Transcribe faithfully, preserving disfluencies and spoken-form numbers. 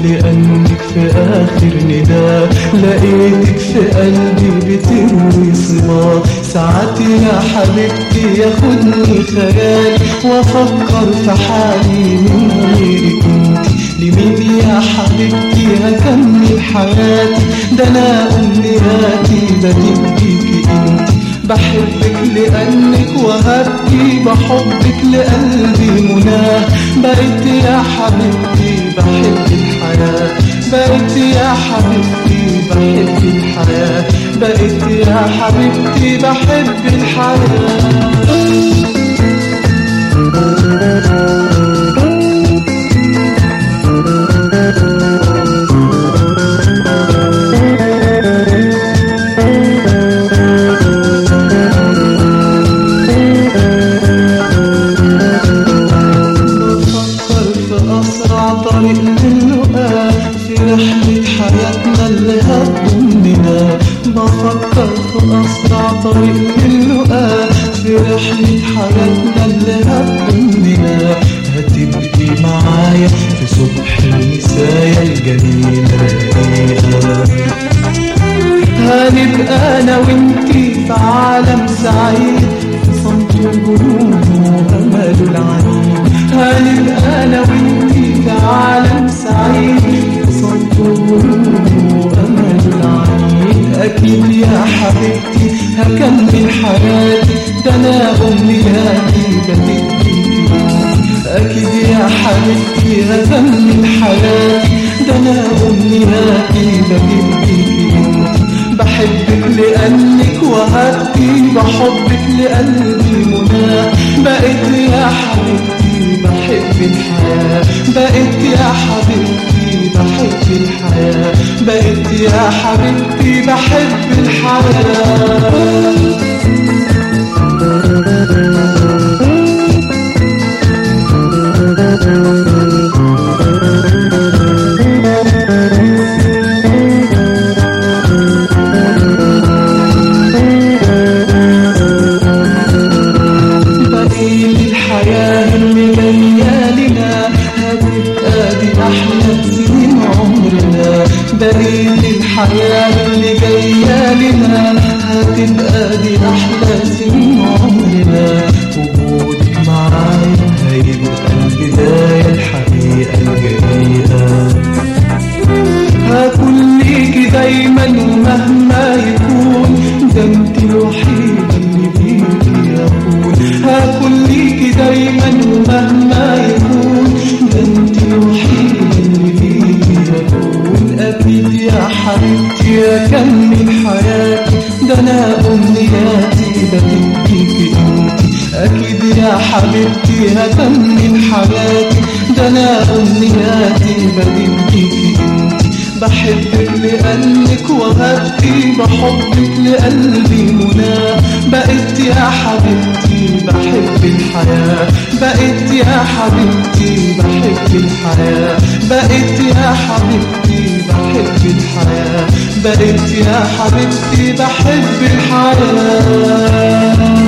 لأنك في آخر نداء لقيتك في قلبي بتروي صبا. ساعات يا حبيبتي ياخدني خيال وافكر في حالي من غيرك انتي. لمين يا حبيبتي هكمل حياتي؟ ده انا امنياتي بديكي انتي. بحبك لأنك وهبتي بحبك لقلبي مناه. بقيت يا حبيبتي بحب الحياة، بقيت يا حبيبتي بحب الحياة، بقيت يا حبيبتي بحب الحياة. طريق للقاء في رحلة حياتنا اللي هتضمنا. بفكر في أسرع طريق للقاء في رحلة حياتنا اللي هتضمنا. هتبقي معايا في صبح المسايا الجميلة الرقيقة. هنبقى أنا وإنتي في عالم سعيد في صمت الجنون وأمل العنيد. هنبقى أنا وإنتي في عالم سعيد في صمت الجنون وأمل العنيد. أكيد يا حبيبتي هكمل حياتي، ده أنا أمنياتي بديكي. أكيد يا حبيبتي هكمل حياتي، ده أنا أمنياتي بديكي. بحبك لأنك وهبتي بحبك لقلبي مناه. بقيت يا حبيبتي بحب الحياة، بقيت يا حبيبتي بحب الحياة، بقيت يا حبيبتي بحب الحياة. دليل الحياة اللي جاية لنا هتبقى دي أحلى سنين عمرنا. وجودك معايا هيبقى البداية الحقيقة الجميلة. هكون ليكي دايما ومهما يكون، ده انتي الوحيدة اللي بيكي أكون. هكون ليكي دايما ومهما يكون، ده انتي الوحيدة اللي بيكي أكون. أكيد يا حبيبتي أكمل حياتي، ده أنا أمنياتي بديكي انتي. أكيد يا حبيبتي هكمل حياتي، ده أنا أمنياتي بديكي انتي. بحبك لأنك وهبتي بحبك لقلبي مناه. بقيت يا حبيبتي بحب الحياة، بقيت يا حبيبتي بحب الحياة، بقيت يا حبيبتي بحب الحياة، بقيت يا حبيبتي بحب الحياة.